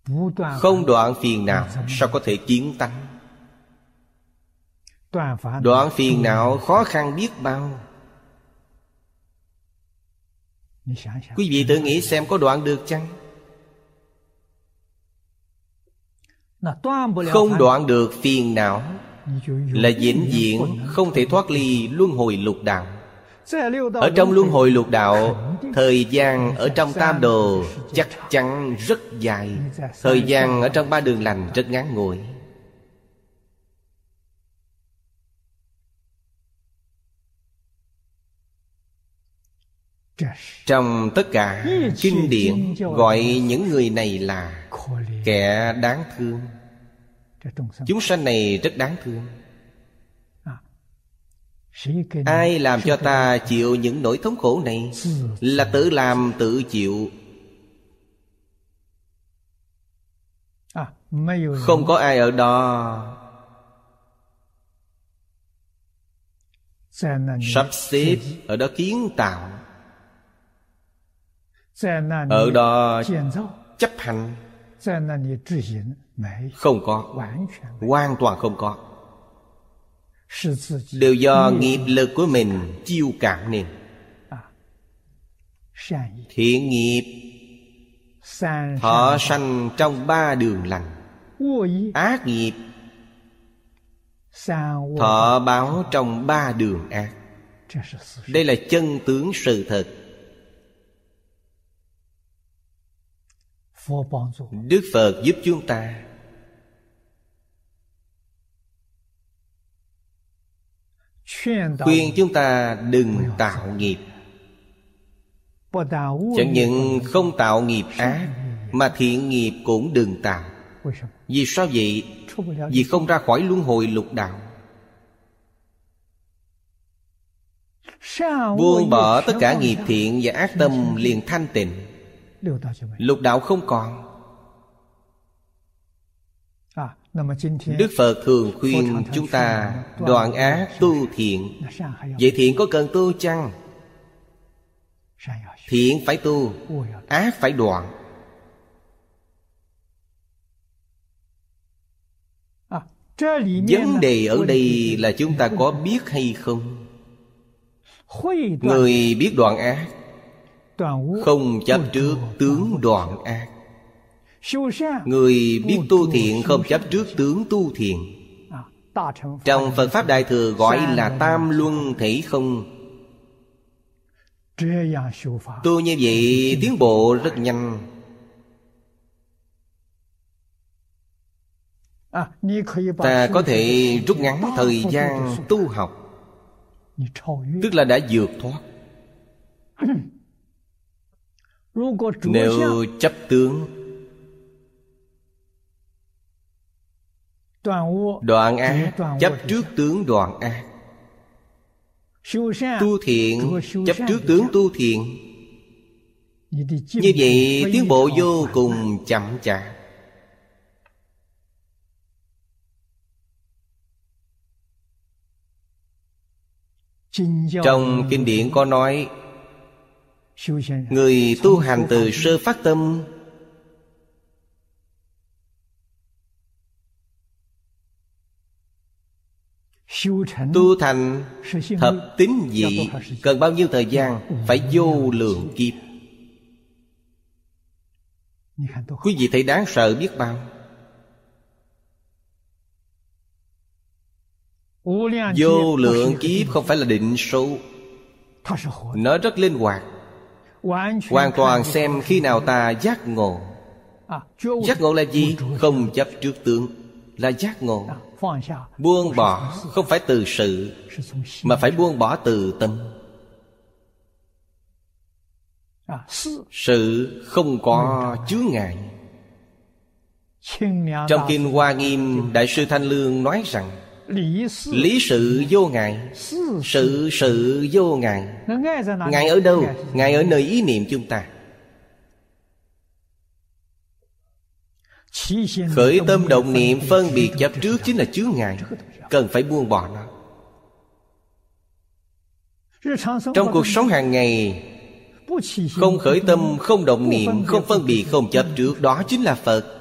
Không đoạn phiền não sao có thể kiến tánh? Đoạn phiền não khó khăn biết bao. Quý vị tự nghĩ xem có đoạn được chăng? Không đoạn được phiền não là vĩnh viễn không thể thoát ly luân hồi lục đạo. Ở trong luân hồi lục đạo, thời gian ở trong tam đồ chắc chắn rất dài. Thời gian ở trong ba đường lành rất ngắn ngủi. Trong tất cả kinh điển gọi những người này là kẻ đáng thương. Chúng sanh này rất đáng thương. Ai làm cho ta chịu những nỗi thống khổ này? Là tự làm tự chịu. Không có ai ở đó sắp xếp, ở đó kiến tạo, ở đó chấp hành. Không có, hoàn toàn không có. Đều do nghiệp lực của mình chiêu cảm nên. Thiện nghiệp thọ sanh trong ba đường lành. Ác nghiệp thọ báo trong ba đường ác. Đây là chân tướng sự thật. Đức Phật giúp chúng ta khuyên chúng ta đừng tạo nghiệp. Chẳng những không tạo nghiệp ác, mà thiện nghiệp cũng đừng tạo. Vì sao vậy? Vì không ra khỏi luân hồi lục đạo. Buông bỏ tất cả nghiệp thiện và ác tâm liền thanh tịnh. Lục đạo không còn. Đức Phật thường khuyên chúng ta đoạn ác tu thiện. Vậy thiện có cần tu chăng? Thiện phải tu, ác phải đoạn. Vấn đề ở đây là chúng ta có biết hay không? Người biết đoạn ác, không chấp trước tướng đoạn ác. Người biết tu thiện, không chấp trước tướng tu thiện. Trong Phật Pháp Đại Thừa gọi là tam luân thể không. Tu như vậy tiến bộ rất nhanh. Ta có thể rút ngắn thời gian tu học, tức là đã vượt thoát. Nếu chấp tướng, đoạn ác, chấp trước tướng đoạn ác. Tu thiện, chấp trước tướng tu thiện. Như vậy tiến bộ vô cùng chậm chạp. Trong kinh điển có nói, người tu hành từ sơ phát tâm tu thành thập tín vị cần bao nhiêu thời gian? Phải vô lượng kiếp. Quý vị thấy đáng sợ biết bao. Vô lượng kiếp không phải là định số. Nó rất linh hoạt. Hoàn toàn xem khi nào ta giác ngộ. Giác ngộ là gì? Không chấp trước tướng là giác ngộ. Buông bỏ không phải từ sự, mà phải buông bỏ từ tâm. Sự không có chướng ngại. Trong Kinh Hoa Nghiêm, Đại sư Thanh Lương nói rằng lý sự vô ngại, sự vô ngại. Ngại ở đâu? Ngại ở nơi ý niệm chúng ta. Khởi tâm động niệm phân biệt chấp trước chính là chướng ngại, cần phải buông bỏ nó. Trong cuộc sống hàng ngày, không khởi tâm, không động niệm, không phân biệt, không chấp trước, đó chính là Phật.